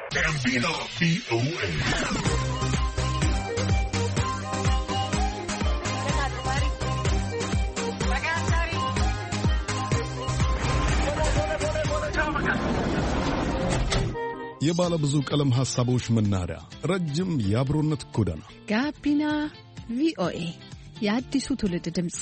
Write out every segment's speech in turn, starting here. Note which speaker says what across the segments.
Speaker 1: Gambino VOA. የባለ ብዙ ቀለም ሐሳቦች መናኸሪያ ረጅም የአብሮነት ጎዳና
Speaker 2: ጋቢና ቪኦኤ የአዲሱ ትውልድ ድምጽ።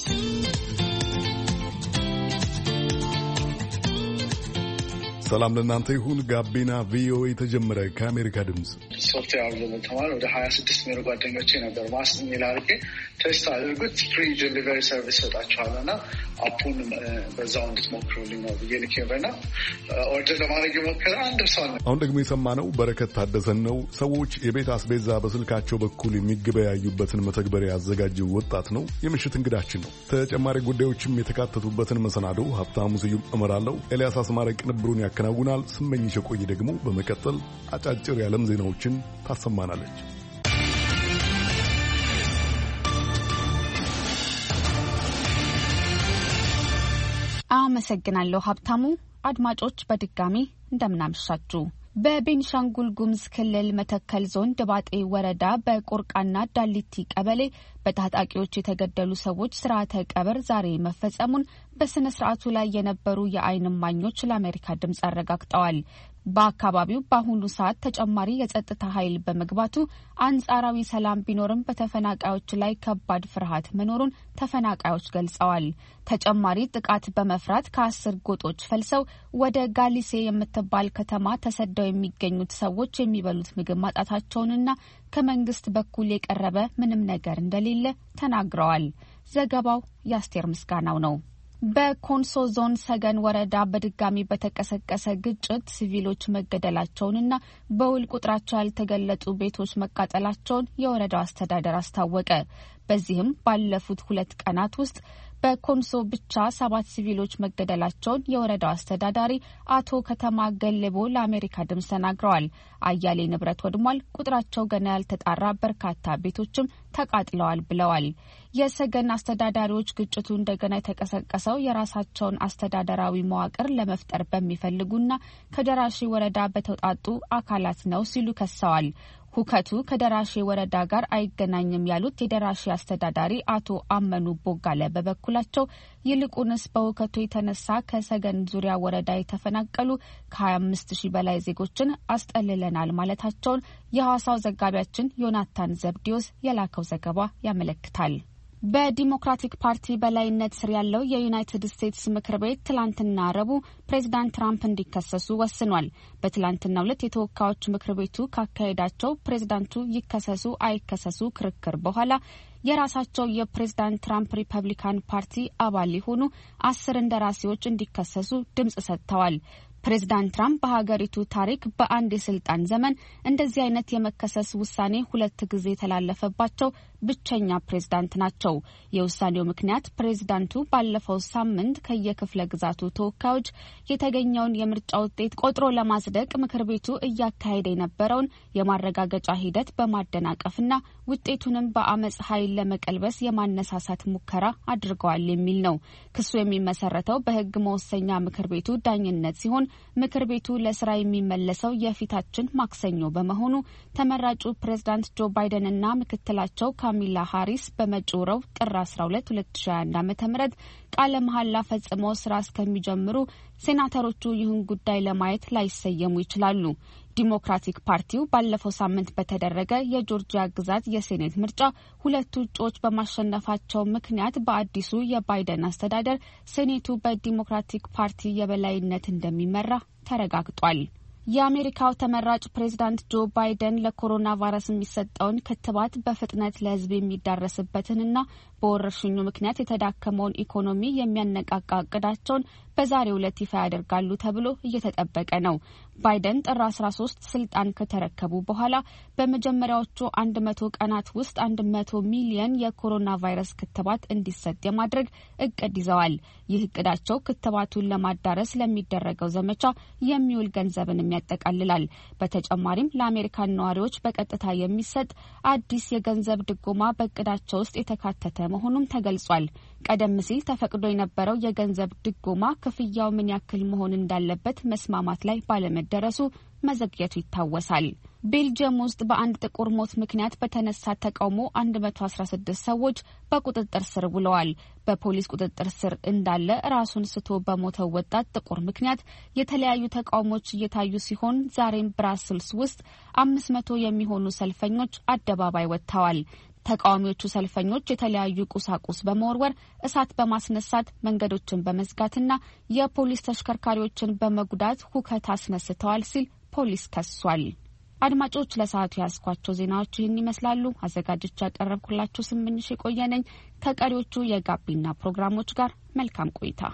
Speaker 3: ሰላም ለእናንተ ይሁን። ጋቢና ቪኦኤ ተጀመረ። ከአሜሪካ ድምጽ
Speaker 4: ሶፍትዌር ለተማር ወደ 26 ሚሊዮን ጓደኞቼ ነበር ማስት የሚል አድርጌ ቴስት አድርጉት ፍሪ ዴሊቨሪ ሰርቪስ ሰጣችኋል እና አፑን በዛው እንድትሞክሩልኝ ነው ብዬ ልኬበና ኦርደር ለማድረግ የሞከረ አንድ ሰው ነው።
Speaker 3: አሁን ደግሞ የሰማነው በረከት ታደሰን ነው። ሰዎች የቤት አስቤዛ በስልካቸው በኩል የሚገበያዩበትን መተግበሪያ ያዘጋጀው ወጣት ነው። የምሽት እንግዳችን ነው። ተጨማሪ ጉዳዮችም የተካተቱበትን መሰናዶ ሀብታሙ ስዩም እመራለሁ። ኤልያስ አስማረ ቅንብሩን ያከናውናል። ስመኝሽ ቆይ ደግሞ በመቀጠል አጫጭር የዓለም ዜናዎችን ታሰማናለች።
Speaker 2: አመሰግናለሁ ሀብታሙ። አድማጮች በድጋሚ እንደምናመሻችሁ። በቤኒሻንጉል ጉሙዝ ክልል መተከል ዞን ድባጤ ወረዳ በቆርቃና ዳሊቲ ቀበሌ በታጣቂዎች የተገደሉ ሰዎች ስርዓተ ቀብር ዛሬ መፈጸሙን በስነ ስርዓቱ ላይ የነበሩ የዓይን እማኞች ለአሜሪካ ድምጽ አረጋግጠዋል። በአካባቢው በአሁኑ ሰዓት ተጨማሪ የጸጥታ ኃይል በመግባቱ አንጻራዊ ሰላም ቢኖርም በተፈናቃዮች ላይ ከባድ ፍርሃት መኖሩን ተፈናቃዮች ገልጸዋል። ተጨማሪ ጥቃት በመፍራት ከ10 ጎጦች ፈልሰው ወደ ጋሊሴ የምትባል ከተማ ተሰደው የሚገኙት ሰዎች የሚበሉት ምግብ ማጣታቸውንና ከመንግስት በኩል የቀረበ ምንም ነገር እንደሌለ ተናግረዋል። ዘገባው የአስቴር ምስጋናው ነው። በኮንሶ ዞን ሰገን ወረዳ በድጋሚ በተቀሰቀሰ ግጭት ሲቪሎች መገደላቸውንና በውል ቁጥራቸው ያልተገለጹ ቤቶች መቃጠላቸውን የወረዳው አስተዳደር አስታወቀ። በዚህም ባለፉት 2 ቀናት ውስጥ በኮንሶ ብቻ 7 ሲቪሎች መገደላቸውን የወረዳው አስተዳዳሪ አቶ ከተማ ገለቦ ለአሜሪካ ድምጽ ተናግረዋል። አያሌ ንብረት ወድሟል፣ ቁጥራቸው ገና ያልተጣራ በርካታ ቤቶችም ተቃጥለዋል ብለዋል። የሰገን አስተዳዳሪዎች ግጭቱ እንደገና የተቀሰቀሰው የራሳቸውን አስተዳደራዊ መዋቅር ለመፍጠር በሚፈልጉና ከደራሼ ወረዳ በተውጣጡ አካላት ነው ሲሉ ከሰዋል። ሁከቱ ከደራሼ ወረዳ ጋር አይገናኝም ያሉት የደራሼ አስተዳዳሪ አቶ አመኑ ቦጋለ በበኩላቸው ይልቁንስ በሁከቱ የተነሳ ከሰገን ዙሪያ ወረዳ የተፈናቀሉ ከ25,000 በላይ ዜጎችን አስጠልለናል ማለታቸውን የሐዋሳው ዘጋቢያችን ዮናታን ዘብዲዮስ የላከው ዘገባ ያመለክታል። በዲሞክራቲክ ፓርቲ በላይነት ስር ያለው የዩናይትድ ስቴትስ ምክር ቤት ትላንትና ረቡዕ ፕሬዚዳንት ትራምፕ እንዲከሰሱ ወስኗል። በትላንትናው ዕለት የተወካዮች ምክር ቤቱ ካካሄዳቸው ፕሬዚዳንቱ ይከሰሱ አይከሰሱ ክርክር በኋላ የራሳቸው የፕሬዝዳንት ትራምፕ ሪፐብሊካን ፓርቲ አባል የሆኑ 10 እንደራሴዎች እንዲከሰሱ ድምጽ ሰጥተዋል። ፕሬዝዳንት ትራምፕ በሀገሪቱ ታሪክ በአንድ የስልጣን ዘመን እንደዚህ አይነት የመከሰስ ውሳኔ 2 ጊዜ የተላለፈባቸው ብቸኛ ፕሬዝዳንት ናቸው። የውሳኔው ምክንያት ፕሬዝዳንቱ ባለፈው ሳምንት ከየክፍለ ግዛቱ ተወካዮች የተገኘውን የምርጫ ውጤት ቆጥሮ ለማጽደቅ ምክር ቤቱ እያካሄደ የነበረውን የማረጋገጫ ሂደት በማደናቀፍና ውጤቱንም በአመጽ ኃይል ለመቀልበስ የማነሳሳት ሙከራ አድርገዋል የሚል ነው። ክሱ የሚመሰረተው በሕግ መወሰኛ ምክር ቤቱ ዳኝነት ሲሆን ምክር ቤቱ ለስራ የሚመለሰው የፊታችን ማክሰኞ በመሆኑ ተመራጩ ፕሬዝዳንት ጆ ባይደን እና ምክትላቸው ካሚላ ሃሪስ በመጪው ረቡዕ ጥር 12 2021 ዓ.ም ቃለ መሐላ ፈጽመው ስራ እስከሚጀምሩ ሴናተሮቹ ይህን ጉዳይ ለማየት ላይሰየሙ ይችላሉ። ዲሞክራቲክ ፓርቲው ባለፈው ሳምንት በተደረገ የጆርጂያ ግዛት የሴኔት ምርጫ 2 እጩዎች በማሸነፋቸው ምክንያት በአዲሱ የባይደን አስተዳደር ሴኔቱ በዲሞክራቲክ ፓርቲ የበላይነት እንደሚመራ ተረጋግጧል። የአሜሪካው ተመራጭ ፕሬዝዳንት ጆ ባይደን ለኮሮና ቫይረስ የሚሰጠውን ክትባት በፍጥነት ለሕዝብ የሚዳረስበትንና በወረርሽኙ ምክንያት የተዳከመውን ኢኮኖሚ የሚያነቃቃ እቅዳቸውን በዛሬው ዕለት ይፋ ያደርጋሉ ተብሎ እየተጠበቀ ነው። ባይደን ጥር 13 ስልጣን ከተረከቡ በኋላ በመጀመሪያዎቹ 100 ቀናት ውስጥ 100 ሚሊዮን የኮሮና ቫይረስ ክትባት እንዲሰጥ የማድረግ እቅድ ይዘዋል። ይህ እቅዳቸው ክትባቱን ለማዳረስ ለሚደረገው ዘመቻ የሚውል ገንዘብንም ያጠቃልላል። በተጨማሪም ለአሜሪካን ነዋሪዎች በቀጥታ የሚሰጥ አዲስ የገንዘብ ድጎማ በእቅዳቸው ውስጥ የተካተተ መሆኑም ተገልጿል። ቀደም ሲል ተፈቅዶ የነበረው የገንዘብ ድጎማ ክፍያው ምን ያክል መሆን እንዳለበት መስማማት ላይ ባለመደረሱ መዘግየቱ ይታወሳል። ቤልጅየም ውስጥ በአንድ ጥቁር ሞት ምክንያት በተነሳ ተቃውሞ 116 ሰዎች በቁጥጥር ስር ውለዋል። በፖሊስ ቁጥጥር ስር እንዳለ ራሱን ስቶ በሞተው ወጣት ጥቁር ምክንያት የተለያዩ ተቃውሞች እየታዩ ሲሆን ዛሬም ብራስልስ ውስጥ 500 የሚሆኑ ሰልፈኞች አደባባይ ወጥተዋል። ተቃዋሚዎቹ ሰልፈኞች የተለያዩ ቁሳቁስ በመወርወር እሳት በማስነሳት መንገዶችን በመዝጋትና የፖሊስ ተሽከርካሪዎችን በመጉዳት ሁከት አስነስተዋል ሲል ፖሊስ ከሷል። አድማጮች ለሰዓቱ ያስኳቸው ዜናዎች ይህን ይመስላሉ። አዘጋጆች ያቀረብኩላችሁ ስምንሽ የቆየነኝ ከቀሪዎቹ የጋቢና ፕሮግራሞች ጋር መልካም ቆይታ።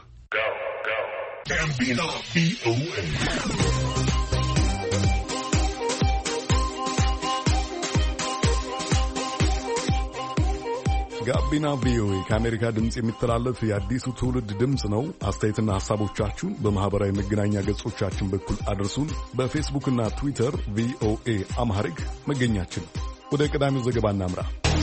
Speaker 3: ጋቢና ቪኦኤ ከአሜሪካ ድምፅ የሚተላለፍ የአዲሱ ትውልድ ድምፅ ነው። አስተያየትና ሐሳቦቻችሁን በማህበራዊ መገናኛ ገጾቻችን በኩል አድርሱን። በፌስቡክና ትዊተር ቪኦኤ አምሃሪክ መገኛችን። ወደ ቀዳሚው ዘገባ እናምራ።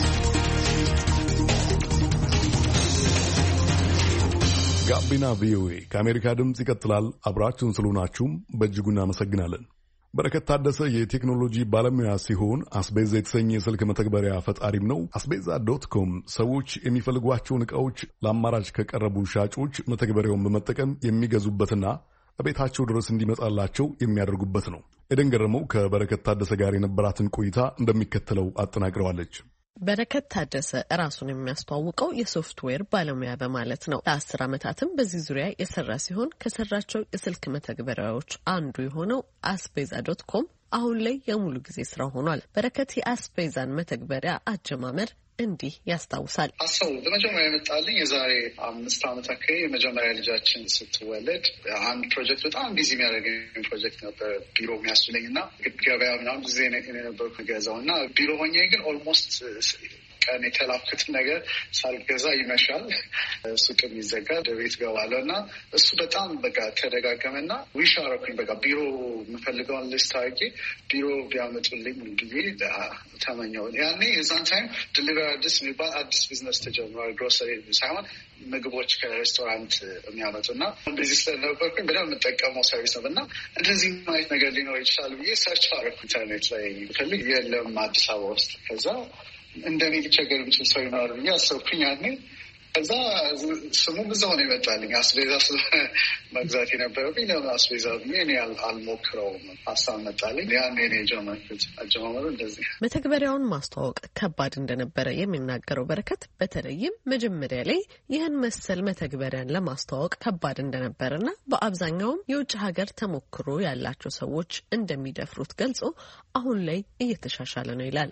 Speaker 3: ጋቢና ቪኦኤ ከአሜሪካ ድምፅ ይቀጥላል። አብራችሁን ስለሆናችሁም በእጅጉ እናመሰግናለን። በረከት ታደሰ የቴክኖሎጂ ባለሙያ ሲሆን አስቤዛ የተሰኘ የስልክ መተግበሪያ ፈጣሪም ነው። አስቤዛ.ኮም ሰዎች የሚፈልጓቸውን ዕቃዎች ለአማራጭ ከቀረቡ ሻጮች መተግበሪያውን በመጠቀም የሚገዙበትና በቤታቸው ድረስ እንዲመጣላቸው የሚያደርጉበት ነው። ኤደን ገረመው ከበረከት ታደሰ ጋር የነበራትን ቆይታ እንደሚከተለው አጠናቅረዋለች።
Speaker 5: በረከት ታደሰ ራሱን የሚያስተዋውቀው የሶፍትዌር ባለሙያ በማለት ነው። ለ10 ዓመታትም በዚህ ዙሪያ የሰራ ሲሆን ከሰራቸው የስልክ መተግበሪያዎች አንዱ የሆነው አስቤዛ.ኮም አሁን ላይ የሙሉ ጊዜ ስራ ሆኗል። በረከት የአስቤዛን መተግበሪያ አጀማመር እንዲህ ያስታውሳል።
Speaker 4: በመጀመሪያ የመጣልኝ የዛሬ 5 ዓመት አካባቢ የመጀመሪያ ልጃችን ስትወለድ አንድ ፕሮጀክት በጣም ቢዚ የሚያደርገኝ ፕሮጀክት ነበር። ቢሮ የሚያስችለኝ እና ገበያ ምናምን ጊዜ የነበርኩ ገዛው እና ቢሮ ሆኜ ግን ኦልሞስት ቀን የተላኩትን ነገር ሳልገዛ ይመሻል። ሱቅም ይዘጋል፣ ወደ ቤት ገባለሁ እና እሱ በጣም በቃ ተደጋገመና ዊሽ አረኩኝ። በቃ ቢሮ የምፈልገውን ሊስት አድርጌ ቢሮ ቢያመጡልኝ ብዬ ተመኘው። ያኔ የዛን ታይም ዲሊቨሪ አዲስ የሚባል አዲስ ቢዝነስ ተጀምሯል። ግሮሰሪ ሳይሆን ምግቦች ከሬስቶራንት የሚያመጡ እና እንደዚህ ስለነበርኩኝ በደንብ የምጠቀመው ሰርቪስ ነው እና እንደዚህ ማየት ነገር ሊኖር ይችላል ብዬ ሰርች አረኩ ኢንተርኔት ላይ። ፈልግ የለም አዲስ አበባ ውስጥ። ከዛ እንደኔ ሊቸገር የሚችል ሰው ይኖራል ብዬ አሰብኩኝ። ያኔ ከዛ ስሙ ብዙ ሆነ ይመጣልኝ። አስቤዛ መግዛት የነበረብኝ ለምን አስቤዛ ብዬ እኔ አልሞክረውም ሀሳብ መጣልኝ። ያኔ እኔ የጀመርኩት አጀማመሩ እንደዚህ።
Speaker 5: መተግበሪያውን ማስተዋወቅ ከባድ እንደነበረ የሚናገረው በረከት በተለይም መጀመሪያ ላይ ይህን መሰል መተግበሪያን ለማስተዋወቅ ከባድ እንደነበረና በአብዛኛውም የውጭ ሀገር ተሞክሮ ያላቸው ሰዎች እንደሚደፍሩት ገልጾ አሁን ላይ እየተሻሻለ ነው ይላል።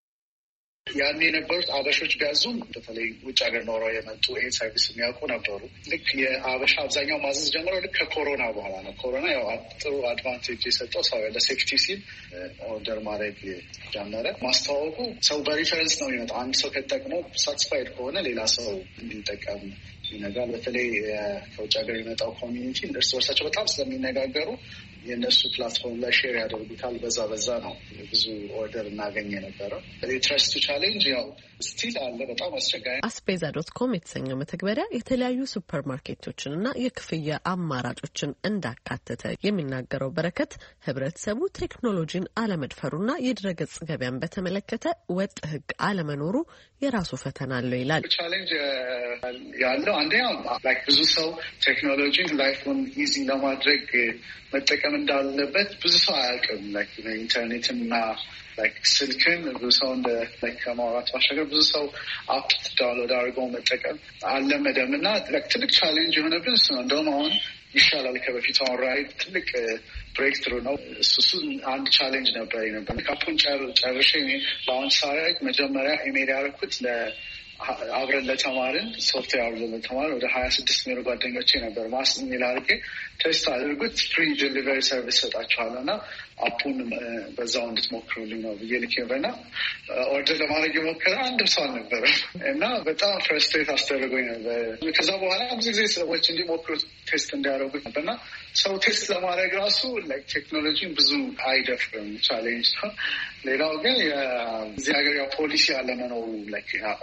Speaker 4: ያኔ የነበሩት አበሾች ቢያዙም በተለይ ውጭ ሀገር ኖረው የመጡ ይህን ሰርቪስ የሚያውቁ ነበሩ። ልክ የአበሻ አብዛኛው ማዘዝ ጀምረው ልክ ከኮሮና በኋላ ነው። ኮሮና ያው ጥሩ አድቫንቴጅ የሰጠው ሰው ለሴፍቲ ሲል ኦርደር ማድረግ ጀመረ። ማስተዋወቁ ሰው በሪፈረንስ ነው የሚመጣው። አንድ ሰው ከተጠቅመው ሳትስፋይድ ከሆነ ሌላ ሰው እንዲጠቀም ይነጋል። በተለይ ከውጭ ሀገር የመጣው ኮሚኒቲ እርስ በርሳቸው በጣም ስለሚነጋገሩ የእነሱ ፕላትፎርም ላይ ሼር ያደርጉታል። በዛ ነው ብዙ ኦርደር እናገኝ የነበረው። የትረስቱ ቻሌንጅ ያው ስቲል አለ፣ በጣም አስቸጋሪ።
Speaker 5: አስቤዛ.ኮም የተሰኘው መተግበሪያ የተለያዩ ሱፐር ማርኬቶችንና የክፍያ አማራጮችን እንዳካተተ የሚናገረው በረከት ህብረተሰቡ ቴክኖሎጂን አለመድፈሩና የድረገጽ ገበያን በተመለከተ ወጥ ህግ አለመኖሩ የራሱ ፈተና አለው ይላል።
Speaker 4: ቻሌንጅ ያለው አንደኛው ብዙ ሰው ቴክኖሎጂን ላይፉን ኢዚ ለማድረግ መጠቀም እንዳለበት ብዙ ሰው አያውቅም። ኢንተርኔትና ስልክን ብዙ ሰው ከማውራት ባሻገር ብዙ ሰው አፕ ዳውንሎድ አድርገው መጠቀም አልለመደም እና ትልቅ ቻሌንጅ የሆነብን እሱ ነው። እንደውም አሁን ይሻላል ከበፊቱ። አሁን ራይድ ትልቅ ብሬክ ትሩ ነው። እሱ አንድ ቻሌንጅ ነበር። ካፑን ጨርሼ በአሁን ሳራይት መጀመሪያ ኢሜል ያደረኩት አብረን ለተማርን ሶፍትዌር አብረን ለተማርን ወደ 26 ሚሊዮን ጓደኞቼ ነበር ኢሜል አድርጌ ቴስት አድርጉት ፍሪ ዴሊቨሪ ሰርቪስ ሰጣችኋለሁ እና አፑን በዛው እንድትሞክሩልኝ ነው ብዬ ልክ ነበርና ኦርደር ለማድረግ የሞከረ አንድም ሰው አልነበረም እና በጣም ፍረስትሬት አስደርጎኝ ነበር። ከዛ በኋላ ብዙ ጊዜ ሰዎች እንዲሞክሩት ቴስት እንዲያደርጉት ነበርና ሰው ቴስት ለማድረግ ራሱ ቴክኖሎጂን ብዙ አይደፍርም፣ ቻሌንጅ ነው። ሌላው ግን እዚህ ሀገር ያው ፖሊሲ አለመኖሩ ኦንላይን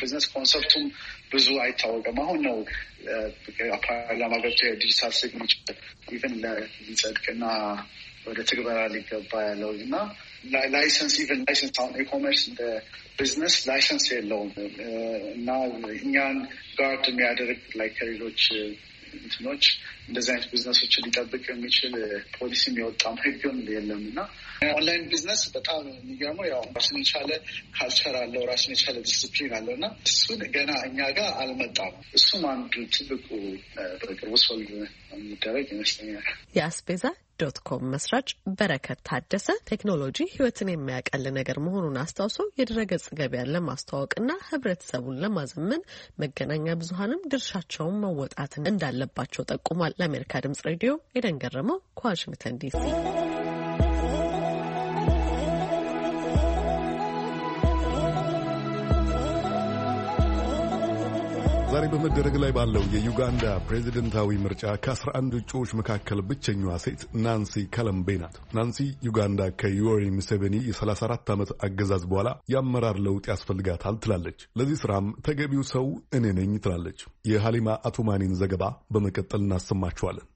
Speaker 4: ቢዝነስ ኮንሰፕቱም ብዙ አይታወቅም። አሁን ነው ፓርላማ ገብቶ የዲጂታል ሲግኔቸር ኢቨን ሊጸድቅና ወደ ትግበራ ሊገባ ያለው እና ላይሰንስ አሁን ኢኮሜርስ እንደ ቢዝነስ ላይሰንስ የለውም እና እኛን ጋርድ የሚያደርግ ላይ ከሌሎች እንትኖች እንደዚህ አይነት ቢዝነሶችን ሊጠብቅ የሚችል ፖሊሲ የሚወጣም ህግም የለም እና ኦንላይን ቢዝነስ በጣም የሚገርመው ያው ራሱን የቻለ ካልቸር አለው፣ ራሱን የቻለ ዲስፕሊን አለው እና እሱን ገና እኛ ጋር አልመጣም። እሱም አንዱ ትልቁ በቅርቡ ሶልቭ የሚደረግ ይመስለኛል።
Speaker 5: የአስቤዛ.com መስራች በረከት ታደሰ ቴክኖሎጂ ህይወትን የሚያቀል ነገር መሆኑን አስታውሰው የድረገጽ ገበያን ለማስተዋወቅና ህብረተሰቡን ለማዘመን መገናኛ ብዙኃንም ድርሻቸውን መወጣት እንዳለባቸው ጠቁሟል። ለአሜሪካ ድምጽ ሬዲዮ ኤደን ገረመው ከዋሽንግተን ዲሲ።
Speaker 3: ዛሬ በመደረግ ላይ ባለው የዩጋንዳ ፕሬዚደንታዊ ምርጫ ከ11 እጩዎች መካከል ብቸኛዋ ሴት ናንሲ ካለምቤ ናት። ናንሲ ዩጋንዳ ከዩዌሪ ሙሴቬኒ የ34 ዓመት አገዛዝ በኋላ የአመራር ለውጥ ያስፈልጋታል ትላለች። ለዚህ ስራም ተገቢው ሰው እኔ ነኝ ትላለች። የሃሊማ አቱማኒን ዘገባ በመቀጠል እናሰማችኋለን።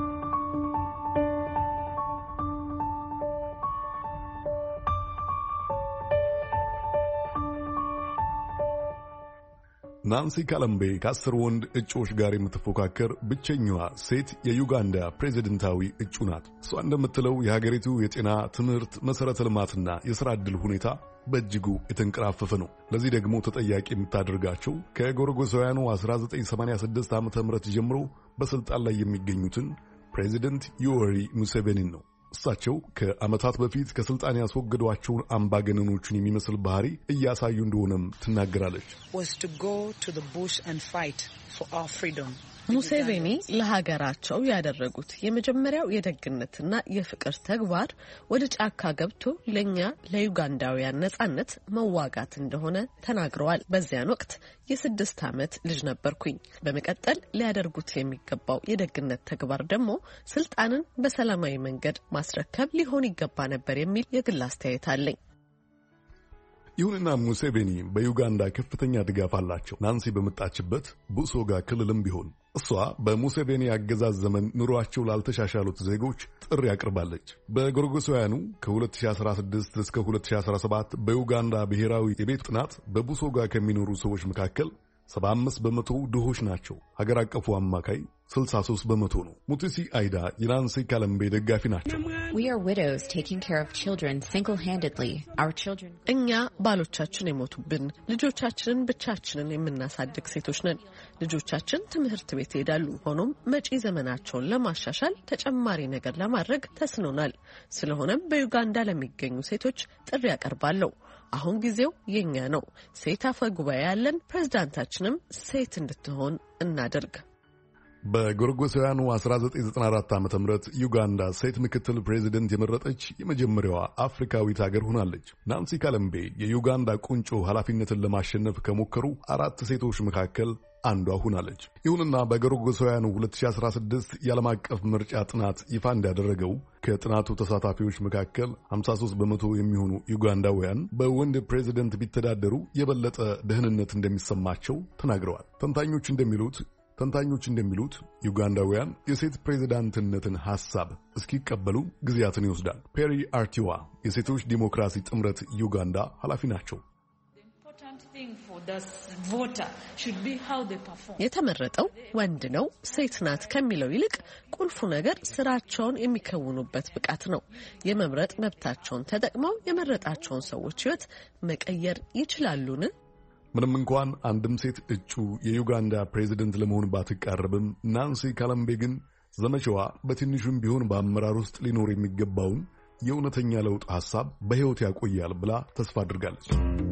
Speaker 3: ናንሲ ካለምቤ ከ10 ወንድ እጩዎች ጋር የምትፎካከር ብቸኛዋ ሴት የዩጋንዳ ፕሬዚደንታዊ እጩ ናት። እሷ እንደምትለው የሀገሪቱ የጤና፣ ትምህርት፣ መሠረተ ልማትና የሥራ ዕድል ሁኔታ በእጅጉ የተንቀራፈፈ ነው። ለዚህ ደግሞ ተጠያቂ የምታደርጋቸው ከጎረጎሳውያኑ 1986 ዓ.ም ጀምሮ በሥልጣን ላይ የሚገኙትን ፕሬዚደንት ዩዌሪ ሙሴቬኒን ነው። እሳቸው ከዓመታት በፊት ከስልጣን ያስወገዷቸውን አምባገነኖችን የሚመስል ባህሪ እያሳዩ እንደሆነም ትናገራለች።
Speaker 5: ሙሴቬኒ ለሀገራቸው ያደረጉት የመጀመሪያው የደግነትና የፍቅር ተግባር ወደ ጫካ ገብቶ ለኛ ለዩጋንዳውያን ነጻነት መዋጋት እንደሆነ ተናግረዋል። በዚያን ወቅት የ6 ዓመት ልጅ ነበርኩኝ። በመቀጠል ሊያደርጉት የሚገባው የደግነት ተግባር ደግሞ ስልጣንን በሰላማዊ መንገድ ማስረከብ ሊሆን ይገባ ነበር የሚል የግል አስተያየት አለኝ።
Speaker 3: ይሁንና ሙሴቬኒ በዩጋንዳ ከፍተኛ ድጋፍ አላቸው። ናንሲ በመጣችበት ቡሶጋ ክልልም ቢሆን እሷ በሙሴቬኒ አገዛዝ ዘመን ኑሯቸው ላልተሻሻሉት ዜጎች ጥሪ አቅርባለች። በጎርጎሳውያኑ ከ2016 እስከ 2017 በዩጋንዳ ብሔራዊ የቤት ጥናት በቡሶጋ ከሚኖሩ ሰዎች መካከል 75 በመቶ ድሆች ናቸው። ሀገር አቀፉ አማካይ 63 በመቶ ነው። ሙቲሲ አይዳ የናንሲ ካለምቤ ደጋፊ ናቸው።
Speaker 5: እኛ ባሎቻችን የሞቱብን ልጆቻችንን ብቻችንን የምናሳድግ ሴቶች ነን። ልጆቻችን ትምህርት ቤት ይሄዳሉ። ሆኖም መጪ ዘመናቸውን ለማሻሻል ተጨማሪ ነገር ለማድረግ ተስኖናል። ስለሆነም በዩጋንዳ ለሚገኙ ሴቶች ጥሪ ያቀርባለሁ። አሁን ጊዜው የኛ ነው። ሴት አፈ ጉባኤ ያለን፣ ፕሬዝዳንታችንም ሴት እንድትሆን እናደርግ።
Speaker 3: በጎርጎሳውያኑ 1994 ዓ.ም ዩጋንዳ ሴት ምክትል ፕሬዚደንት የመረጠች የመጀመሪያዋ አፍሪካዊት ሀገር ሆናለች። ናንሲ ካለምቤ የዩጋንዳ ቁንጮ ኃላፊነትን ለማሸነፍ ከሞከሩ 4 ሴቶች መካከል አንዷ ሆናለች። ይሁንና በጎርጎሳውያኑ 2016 የዓለም አቀፍ ምርጫ ጥናት ይፋ እንዳደረገው ከጥናቱ ተሳታፊዎች መካከል 53 በመቶ የሚሆኑ ዩጋንዳውያን በወንድ ፕሬዚደንት ቢተዳደሩ የበለጠ ደህንነት እንደሚሰማቸው ተናግረዋል። ተንታኞች እንደሚሉት ዩጋንዳውያን የሴት ፕሬዚዳንትነትን ሐሳብ እስኪቀበሉ ጊዜያትን ይወስዳል። ፔሪ አርቲዋ የሴቶች ዲሞክራሲ ጥምረት ዩጋንዳ ኃላፊ ናቸው።
Speaker 5: የተመረጠው ወንድ ነው ሴት ናት ከሚለው ይልቅ ቁልፉ ነገር ስራቸውን የሚከውኑበት ብቃት ነው። የመምረጥ መብታቸውን ተጠቅመው የመረጣቸውን ሰዎች ሕይወት መቀየር ይችላሉን?
Speaker 3: ምንም እንኳን አንድም ሴት እጩ የዩጋንዳ ፕሬዚደንት ለመሆን ባትቃረብም ናንሲ ካለምቤ ግን ዘመቻዋ በትንሹም ቢሆን በአመራር ውስጥ ሊኖር የሚገባውን የእውነተኛ ለውጥ ሐሳብ በሕይወት ያቆያል ብላ ተስፋ አድርጋለች።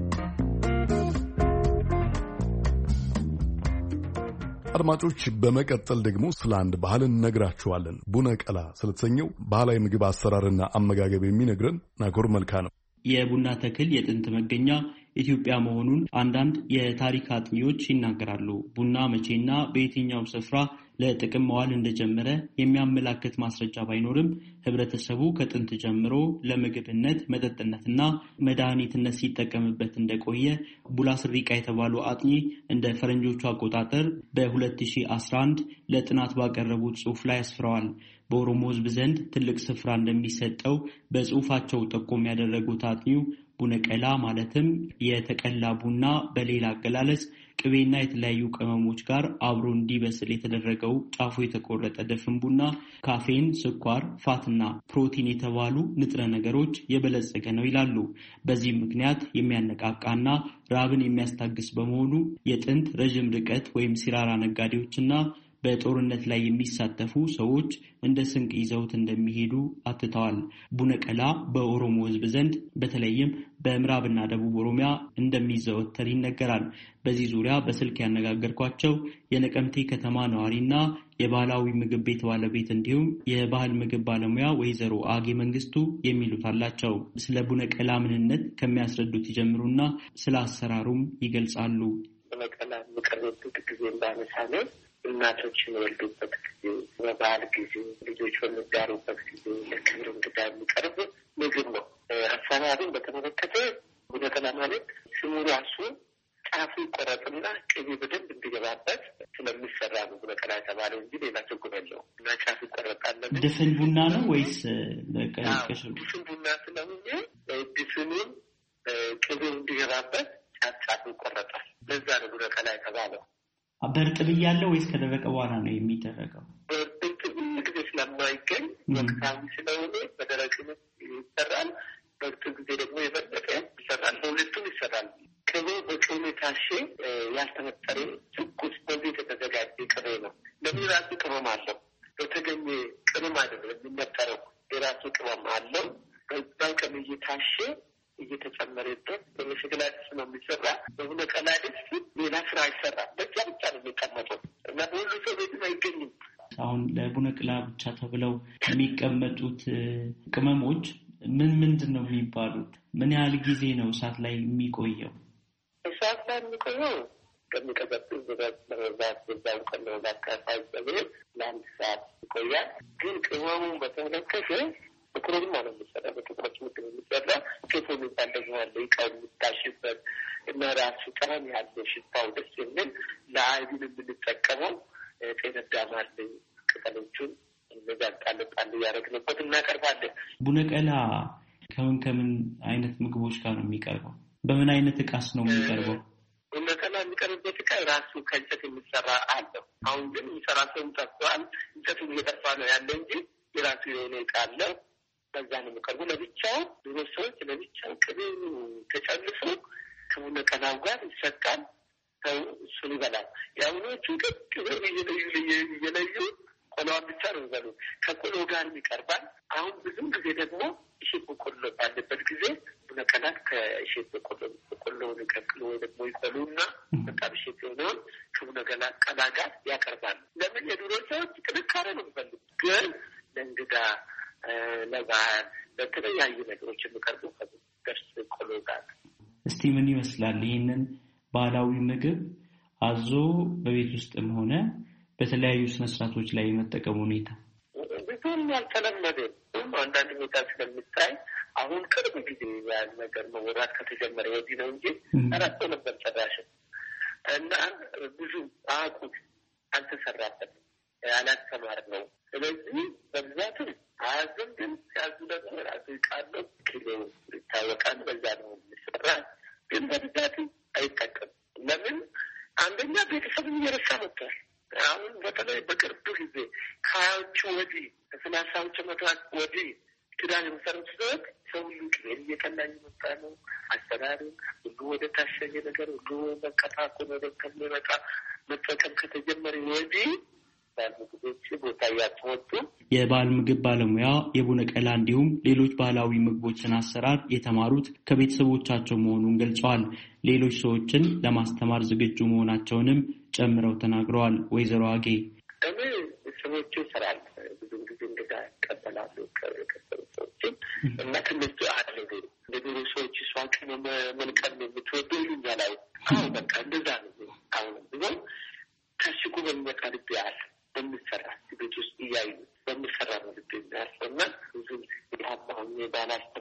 Speaker 3: አድማጮች፣ በመቀጠል ደግሞ ስለ አንድ ባህል እንነግራችኋለን። ቡነ ቀላ ስለተሰኘው ባህላዊ ምግብ አሰራርና አመጋገብ የሚነግረን ናኮር መልካ ነው።
Speaker 6: የቡና ተክል የጥንት መገኛ ኢትዮጵያ መሆኑን አንዳንድ የታሪክ አጥኚዎች ይናገራሉ። ቡና መቼና በየትኛው ስፍራ ለጥቅም መዋል እንደጀመረ የሚያመላክት ማስረጃ ባይኖርም ህብረተሰቡ ከጥንት ጀምሮ ለምግብነት፣ መጠጥነትና መድኃኒትነት ሲጠቀምበት እንደቆየ ቡላስሪቃ የተባሉ አጥኚ እንደ ፈረንጆቹ አቆጣጠር በ2011 ለጥናት ባቀረቡት ጽሑፍ ላይ አስፍረዋል። በኦሮሞ ህዝብ ዘንድ ትልቅ ስፍራ እንደሚሰጠው በጽሑፋቸው ጠቆም ያደረጉት አጥኚው ቡነቀላ ማለትም የተቀላ ቡና በሌላ አገላለጽ ቅቤና የተለያዩ ቅመሞች ጋር አብሮ እንዲበስል የተደረገው ጫፉ የተቆረጠ ድፍን ቡና ካፌን፣ ስኳር፣ ፋትና ፕሮቲን የተባሉ ንጥረ ነገሮች የበለጸገ ነው ይላሉ። በዚህ ምክንያት የሚያነቃቃና ራብን የሚያስታግስ በመሆኑ የጥንት ረዥም ርቀት ወይም ሲራራ ነጋዴዎችና በጦርነት ላይ የሚሳተፉ ሰዎች እንደ ስንቅ ይዘውት እንደሚሄዱ አትተዋል። ቡነቀላ በኦሮሞ ህዝብ ዘንድ በተለይም በምዕራብና ደቡብ ኦሮሚያ እንደሚዘወተር ይነገራል። በዚህ ዙሪያ በስልክ ያነጋገርኳቸው የነቀምቴ ከተማ ነዋሪና የባህላዊ ምግብ ቤት ባለቤት እንዲሁም የባህል ምግብ ባለሙያ ወይዘሮ አጌ መንግስቱ የሚሉት አላቸው። ስለ ቡነቀላ ምንነት ከሚያስረዱት ይጀምሩና ስለ አሰራሩም ይገልጻሉ።
Speaker 7: ቡነቀላ የሚቀርብበት ጊዜ እንዳነሳለ እናቶች የሚወልዱበት ጊዜ፣ በበዓል ጊዜ፣ ልጆች በሚዳሩበት ጊዜ ለክብር እንግዳ የሚቀርብ ምግብ ነው። አሰራሩን በተመለከተ ቡነቀላ ማለት ስሙ ራሱ ጫፉ ይቆረጥና ቅቤ በደንብ እንዲገባበት ስለሚሰራ ነው ቡነቀላ የተባለው እንጂ ሌላ ችግር የለውም። እና ጫፉ ይቆረጣል።
Speaker 6: ድፍን ቡና ነው ወይስ
Speaker 7: ድፍን ቡና ስለሆነ ድፍኑን ቅቤው እንዲገባበት ጫፉ ይቆረጣል። ለዛ ነው ቡነቀላ የተባለው።
Speaker 6: በእርጥብ እያለ ወይስ ከደረቀ በኋላ ነው የሚደረገው?
Speaker 7: በእርጥብ ጊዜ ስለማይገኝ ወቅታዊ ስለሆነ በደረቅ ይሰራል። በእርጥብ ጊዜ ደግሞ የበለጠ ይሰራል። በሁለቱም ይሰራል። ቅቤ በቅቤ ታሼ ያልተመጠረ ትኩስ በቤት የተዘጋጀ ቅቤ ነው። ለምን ራሱ ቅመም አለው። በተገኘ ቅመም አይደለም የሚመጠረው፣ የራሱ ቅመም አለው። በዛው ቅቤ እየታሼ እየተጨመረበት በሸክላ ድስት ነው የሚሰራ። በቡነቀላ ድስት ሌላ ስራ አይሰራም። በዛ ብቻ ነው የሚቀመጠው እና በሁሉ ሰው ቤት አይገኝም።
Speaker 6: አሁን ለቡነቀላ ብቻ ተብለው የሚቀመጡት ቅመሞች ምንድን ነው የሚባሉት? ምን ያህል ጊዜ ነው እሳት ላይ የሚቆየው?
Speaker 7: እሳት ላይ የሚቆየው ከሚቀዘቅዝ ድረስ ለመብላት በዛው ቀን ለመብላት ከፋይዘቤ ለአንድ ሰዓት ይቆያል። ግን ቅመሙን በተመለከተ በኩሮም ነው የሚሰራ። በጥቁሮች ምግብ የሚሰራ ኬቶ የሚባል ደግሞ አለ። ይቃው የሚታሽበት እና ራሱ ጠረን ያለው ሽታው ደስ የሚል ለአይን የምንጠቀመው ጤነዳም አለ። ቅጠሎቹን እነዛን ጣል እያደረግንበት እናቀርባለን።
Speaker 6: ቡነቀላ ከምን አይነት ምግቦች ጋር ነው የሚቀርበው? በምን አይነት እቃስ ነው የሚቀርበው?
Speaker 7: ቡነቀላ የሚቀርብበት እቃ ራሱ ከእንጨት የሚሰራ አለው። አሁን ግን የሚሰራ ሰውም ጠፍቷል። እንጨቱ እየጠፋ ነው ያለ እንጂ የራሱ የሆነ እቃ አለ። በዛ ነው የሚቀርቡ። ለብቻው ድሮ ሰዎች ለብቻው ቅቤ ተጨልፎ ከቡነቀላው ጋር ይሰጣል። ሰው እሱን ይበላል። የአሁኖቹ ቅቤ እየለዩ ቆሎዋን ብቻ ነው ይበሉ። ከቆሎ ጋር ይቀርባል። አሁን ብዙም ጊዜ ደግሞ እሸት በቆሎ ባለበት ጊዜ ቡነቀላን ከእሸት በቆሎውን ይቀቅሉ ወይ ደግሞ ይቆሉና በጣም እሸት የሆነውን ከቡነቀላ ጋር ያቀርባሉ። ለምን? የድሮ ሰዎች ጥንካሬ ነው የሚፈልጉ። ግን ለእንግዳ ለባህል ለተለያዩ ነገሮች የሚቀርቡ ከደርስ ቆሎ ጋር።
Speaker 6: እስቲ ምን ይመስላል ይህንን ባህላዊ ምግብ አዞ በቤት ውስጥም ሆነ በተለያዩ ስነስርዓቶች ላይ የመጠቀም ሁኔታ?
Speaker 7: ብዙም ያልተለመደ አንዳንድ ቦታ ስለሚታይ አሁን ቅርብ ጊዜ ያን ነገር መወራት ከተጀመረ ወዲህ ነው እንጂ አራቶ ነበር ጨራሽ እና ብዙ አቁት አልተሰራበትም፣ ያላስተማር ነው። ስለዚህ በብዛትም አያዝም። ግን ሲያዙ ደግሞ ራሱ ቃለው ኪሎ ይታወቃል። በዛ ነው የሚሰራ። ግን በብዛት አይጠቀም። ለምን? አንደኛ ቤተሰብን እየረሳ መጥቷል። አሁን በተለይ በቅርብ ጊዜ ከሀያዎቹ ወዲህ ከሰላሳዎቹ ዓመታት ወዲህ ትዳር የመሰረቱ ሰዎች ሰው ሁሉ ቅቤን እየቀላ እየመጣ ነው። አሰራሩ ሁሉ ወደ ታሸገ ነገር ሁሉ መቀጣቁን ወደ ከሚመጣ መጠቀም ከተጀመረ ወዲህ ምግቦች ቦታ እያተወጡ
Speaker 6: የባህል ምግብ ባለሙያ የቡነቀላ እንዲሁም ሌሎች ባህላዊ ምግቦችን አሰራር የተማሩት ከቤተሰቦቻቸው መሆኑን ገልጸዋል። ሌሎች ሰዎችን ለማስተማር ዝግጁ መሆናቸውንም ጨምረው ተናግረዋል። ወይዘሮ አጌ
Speaker 7: እኔ ቤተሰቦቼ ይሰራል። ብዙ ጊዜ እንግዳ ይቀበላሉ ከቤተሰቦችን እና ትምህርቱ አድርገ እንደሌሎ ሰዎች እሷን መልቀም የምትወዱ ይሉኛል። አሁን በቃ እንደዛ ነው። አሁን ብዙ ታሽጉ በሚመጣ ልብ ያለ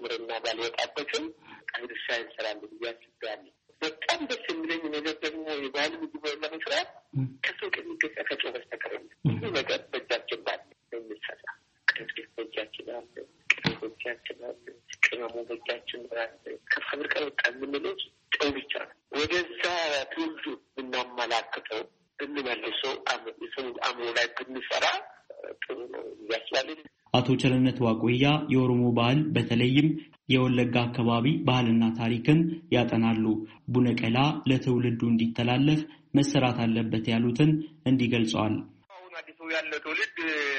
Speaker 7: ባልጨምርና ባልወጣበትም ድርሻ ይሰራል ብያስባለሁ። በጣም ደስ የሚለኝ ነገር ደግሞ የባህል ምግብ ለመስራት ከሱቅ የሚገዛ ከጨው በስተቀር ብዙ ነገር በእጃችን ባለ የሚሰራ ቅርጽ በእጃችን አለ፣ ቅቤ በእጃችን አለ፣ ቅመሙ በእጃችን አለ። ከፋብሪካ ወጣ የምንለው ጨው ብቻ ነው። ወደዛ ትውልዱ ብናመላክተው ብንመልሰው የሰው አእምሮ ላይ ብንሰራ ጥሩ ነው ያስባልን።
Speaker 6: አቶ ቸርነት ዋቆያ የኦሮሞ ባህል በተለይም የወለጋ አካባቢ ባህልና ታሪክን ያጠናሉ። ቡነቀላ ለትውልዱ እንዲተላለፍ መሰራት አለበት ያሉትን እንዲህ ገልጸዋል።
Speaker 8: አሁን አዲሱ ያለ ትውልድ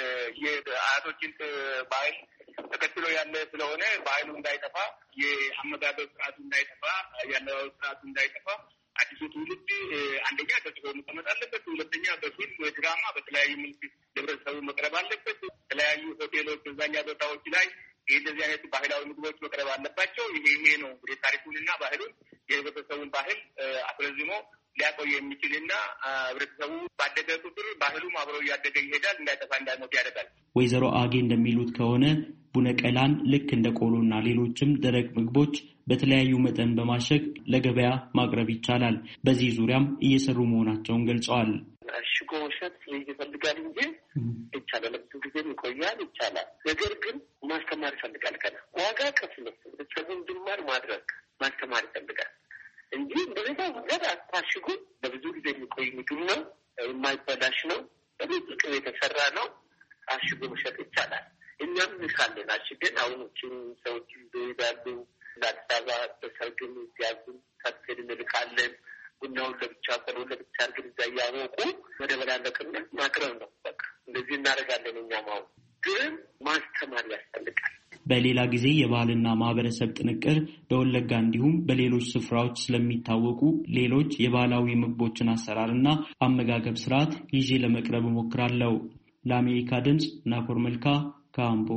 Speaker 8: የአያቶችን ባህል ተከትሎ ያለ ስለሆነ ባህሉ እንዳይጠፋ፣ የአመጋገብ ስርዓቱ እንዳይጠፋ፣ ያለባበስ ስርዓቱ እንዳይጠፋ አዲሱ ትውልድ አንደኛ ተጽፎ መቀመጥ አለበት። ሁለተኛ በፊልም በድራማ በተለያዩ መልክ ለህብረተሰቡ መቅረብ አለበት። የተለያዩ ሆቴሎች፣ መዝናኛ ቦታዎች ላይ እንደዚህ አይነት ባህላዊ ምግቦች መቅረብ አለባቸው። ይሄ ነው እንግዲህ ታሪኩንና ባህሉን የህብረተሰቡን ባህል አስረዝሞ ሊያቆይ የሚችልና ህብረተሰቡ ባደገ ቁጥር ባህሉም አብረው እያደገ ይሄዳል፣ እንዳይጠፋ እንዳይሞት ያደርጋል።
Speaker 6: ወይዘሮ አጌ እንደሚሉት ከሆነ ቡነቀላን ልክ እንደ ቆሎና ሌሎችም ደረቅ ምግቦች በተለያዩ መጠን በማሸግ ለገበያ ማቅረብ ይቻላል። በዚህ ዙሪያም እየሰሩ መሆናቸውን ገልጸዋል።
Speaker 7: አሽጎ መሸጥ ይፈልጋል እንጂ ይቻላል፣ ብዙ ጊዜ ይቆያል፣ ይቻላል። ነገር ግን ማስተማር ይፈልጋል። ከና ዋጋ ከፍሎ ህብረተሰቡ እንዲማር ማድረግ ማስተማር ይፈልጋል እንጂ እንደዛ ነገር አታሽጉ። በብዙ ጊዜ የሚቆይ ምግብ ነው፣ የማይበላሽ ነው፣ በቤት ቅቤ የተሰራ ነው። አሽጎ መሸጥ ይቻላል። እኛም እንሳለን አሽገን አሁን ሰዎች ይሄዳሉ ለአዲስ አበባ በሰርግም ሲያዙ ከፍል እንልካለን። ቡናውን ለብቻ ቆሎውን ለብቻ አድርገን እዛ እያወቁ መደበላለቅና ማቅረብ ነው። በቃ እንደዚህ እናደርጋለን። እኛም አሁን ግን ማስተማር ያስፈልጋል።
Speaker 6: በሌላ ጊዜ የባህልና ማህበረሰብ ጥንቅር በወለጋ እንዲሁም በሌሎች ስፍራዎች ስለሚታወቁ ሌሎች የባህላዊ ምግቦችን አሰራርና አመጋገብ ስርዓት ይዤ ለመቅረብ እሞክራለሁ። ለአሜሪካ ድምፅ ናኮር መልካ ካምቦ።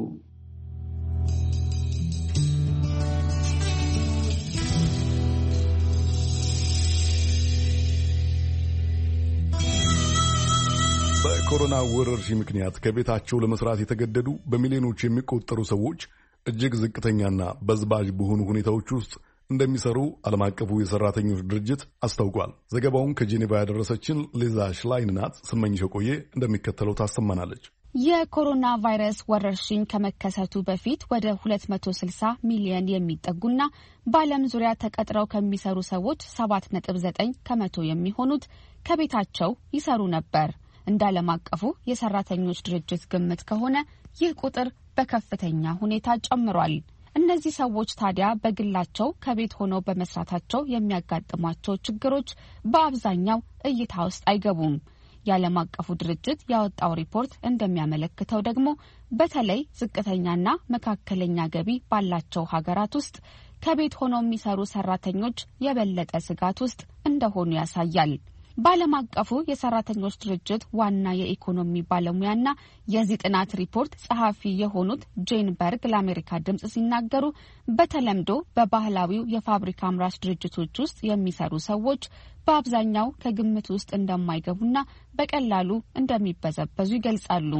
Speaker 3: በኮሮና ወረርሽኝ ምክንያት ከቤታቸው ለመስራት የተገደዱ በሚሊዮኖች የሚቆጠሩ ሰዎች እጅግ ዝቅተኛና በዝባዥ በሆኑ ሁኔታዎች ውስጥ እንደሚሰሩ ዓለም አቀፉ የሰራተኞች ድርጅት አስታውቋል። ዘገባውን ከጄኔቫ ያደረሰችን ሊዛ ሽላይን ናት። ስመኝሽ ቆየ እንደሚከተለው ታሰማናለች።
Speaker 2: የኮሮና ቫይረስ ወረርሽኝ ከመከሰቱ በፊት ወደ 260 ሚሊዮን የሚጠጉና በዓለም ዙሪያ ተቀጥረው ከሚሰሩ ሰዎች 7.9 ከመቶ የሚሆኑት ከቤታቸው ይሰሩ ነበር። እንደ ዓለም አቀፉ የሰራተኞች ድርጅት ግምት ከሆነ ይህ ቁጥር በከፍተኛ ሁኔታ ጨምሯል። እነዚህ ሰዎች ታዲያ በግላቸው ከቤት ሆነው በመስራታቸው የሚያጋጥሟቸው ችግሮች በአብዛኛው እይታ ውስጥ አይገቡም። የዓለም አቀፉ ድርጅት ያወጣው ሪፖርት እንደሚያመለክተው ደግሞ በተለይ ዝቅተኛና መካከለኛ ገቢ ባላቸው ሀገራት ውስጥ ከቤት ሆነው የሚሰሩ ሰራተኞች የበለጠ ስጋት ውስጥ እንደሆኑ ያሳያል። በዓለም አቀፉ የሰራተኞች ድርጅት ዋና የኢኮኖሚ ባለሙያና የዚህ ጥናት ሪፖርት ጸሐፊ የሆኑት ጄን በርግ ለአሜሪካ ድምጽ ሲናገሩ በተለምዶ በባህላዊው የፋብሪካ አምራች ድርጅቶች ውስጥ የሚሰሩ ሰዎች በአብዛኛው ከግምት ውስጥ እንደማይገቡና በቀላሉ እንደሚበዘበዙ ይገልጻሉ።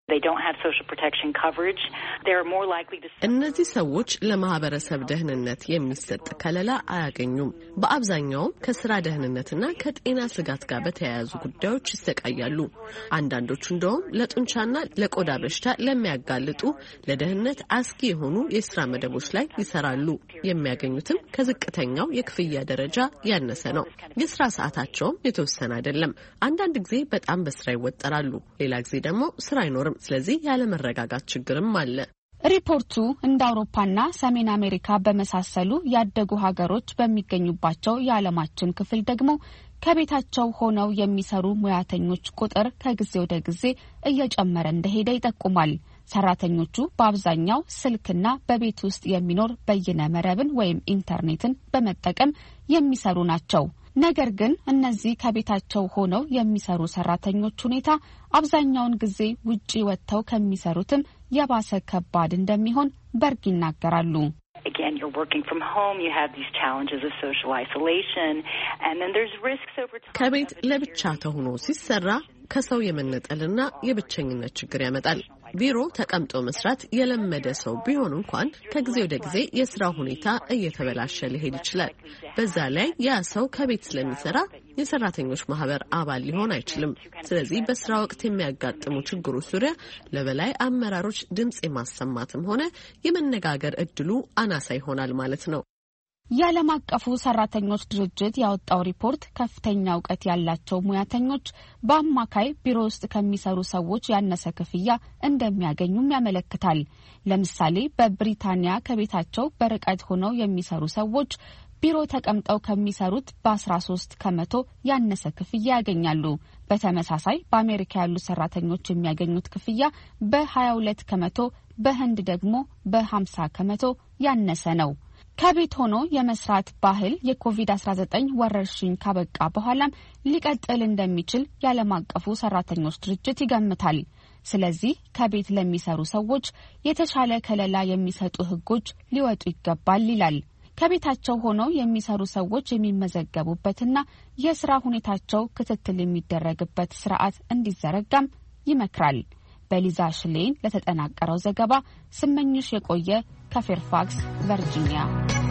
Speaker 5: እነዚህ ሰዎች ለማህበረሰብ ደህንነት የሚሰጥ ከለላ አያገኙም። በአብዛኛውም ከስራ ደህንነትና ከጤና ስጋት ጋር በተያያዙ ጉዳዮች ይሰቃያሉ። አንዳንዶቹ እንደውም ለጡንቻና ለቆዳ በሽታ ለሚያጋልጡ ለደህንነት አስጊ የሆኑ የስራ መደቦች ላይ ይሰራሉ። የሚያገኙትም ከዝቅተኛው የክፍያ ደረጃ ያነሰ ነው። የስራ ሰዓታቸውም የተወሰነ አይደለም። አንዳንድ ጊዜ በጣም በስራ ይወጠራሉ፣ ሌላ ጊዜ ደግሞ ስራ አይኖርም። ስለዚህ ያለመረጋጋት ችግርም አለ።
Speaker 2: ሪፖርቱ እንደ አውሮፓና ሰሜን አሜሪካ በመሳሰሉ ያደጉ ሀገሮች በሚገኙባቸው የዓለማችን ክፍል ደግሞ ከቤታቸው ሆነው የሚሰሩ ሙያተኞች ቁጥር ከጊዜ ወደ ጊዜ እየጨመረ እንደሄደ ይጠቁማል። ሰራተኞቹ በአብዛኛው ስልክና በቤት ውስጥ የሚኖር በይነ መረብን ወይም ኢንተርኔትን በመጠቀም የሚሰሩ ናቸው። ነገር ግን እነዚህ ከቤታቸው ሆነው የሚሰሩ ሰራተኞች ሁኔታ አብዛኛውን ጊዜ ውጪ ወጥተው ከሚሰሩትም የባሰ ከባድ እንደሚሆን በርግ ይናገራሉ።
Speaker 5: ከቤት ለብቻ ተሆኖ ሲሰራ ከሰው የመነጠልና የብቸኝነት ችግር ያመጣል። ቢሮ ተቀምጦ መስራት የለመደ ሰው ቢሆን እንኳን ከጊዜ ወደ ጊዜ የስራ ሁኔታ እየተበላሸ ሊሄድ ይችላል። በዛ ላይ ያ ሰው ከቤት ስለሚሰራ የሰራተኞች ማህበር አባል ሊሆን አይችልም። ስለዚህ በስራ ወቅት የሚያጋጥሙ ችግሮች ዙሪያ ለበላይ አመራሮች ድምጽ የማሰማትም ሆነ የመነጋገር እድሉ አናሳ ይሆናል ማለት ነው።
Speaker 2: የዓለም አቀፉ ሰራተኞች ድርጅት ያወጣው ሪፖርት ከፍተኛ እውቀት ያላቸው ሙያተኞች በአማካይ ቢሮ ውስጥ ከሚሰሩ ሰዎች ያነሰ ክፍያ እንደሚያገኙም ያመለክታል። ለምሳሌ በብሪታንያ ከቤታቸው በርቀት ሆነው የሚሰሩ ሰዎች ቢሮ ተቀምጠው ከሚሰሩት በ13 ከመቶ ያነሰ ክፍያ ያገኛሉ። በተመሳሳይ በአሜሪካ ያሉ ሰራተኞች የሚያገኙት ክፍያ በ22 ከመቶ፣ በህንድ ደግሞ በ50 ከመቶ ያነሰ ነው። ከቤት ሆኖ የመስራት ባህል የኮቪድ-19 ወረርሽኝ ካበቃ በኋላም ሊቀጥል እንደሚችል የዓለም አቀፉ ሰራተኞች ድርጅት ይገምታል። ስለዚህ ከቤት ለሚሰሩ ሰዎች የተሻለ ከለላ የሚሰጡ ህጎች ሊወጡ ይገባል ይላል። ከቤታቸው ሆነው የሚሰሩ ሰዎች የሚመዘገቡበትና የስራ ሁኔታቸው ክትትል የሚደረግበት ስርዓት እንዲዘረጋም ይመክራል። በሊዛ ሽሌን ለተጠናቀረው ዘገባ ስመኝሽ የቆየ ከፌርፋክስ ቨርጂኒያ።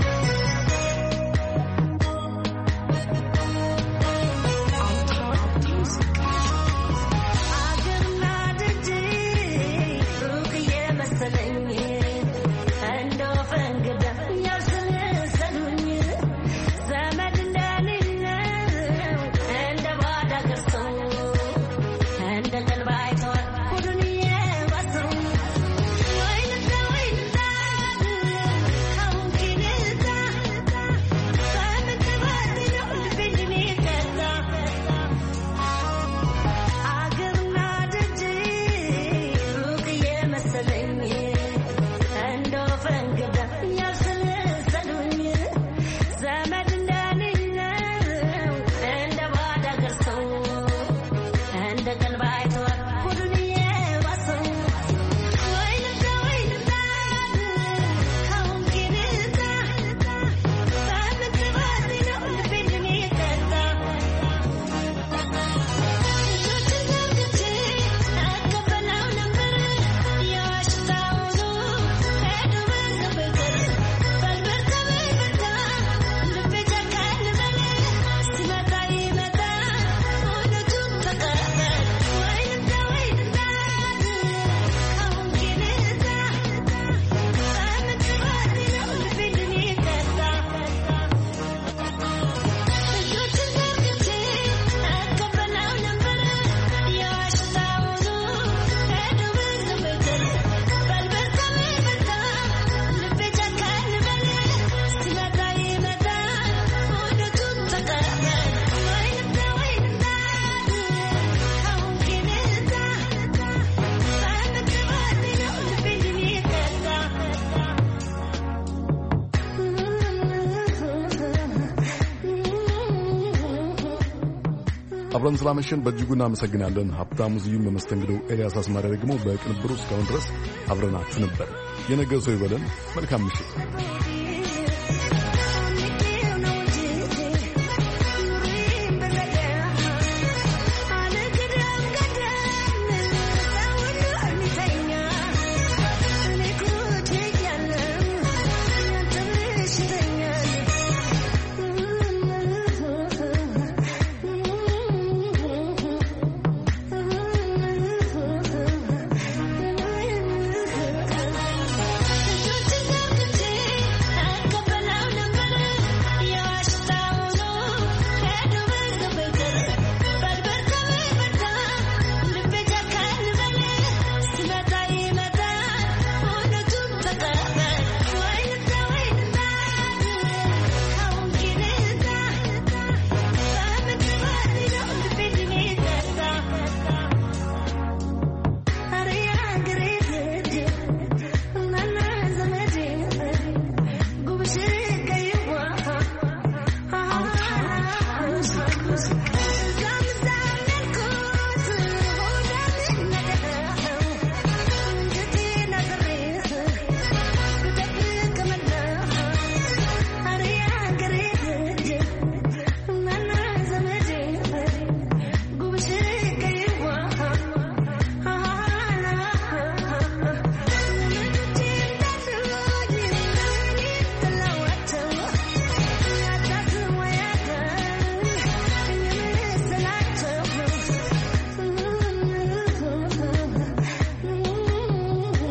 Speaker 3: አብረን ስላመሸን በእጅጉ እናመሰግናለን። ሀብታሙ ዝዩም በመስተንግዶ፣ ኤልያስ አስማሪ ደግሞ በቅንብሩ እስካሁን ድረስ አብረናችሁ ነበር። የነገ ሰው ይበለን። መልካም ምሽት።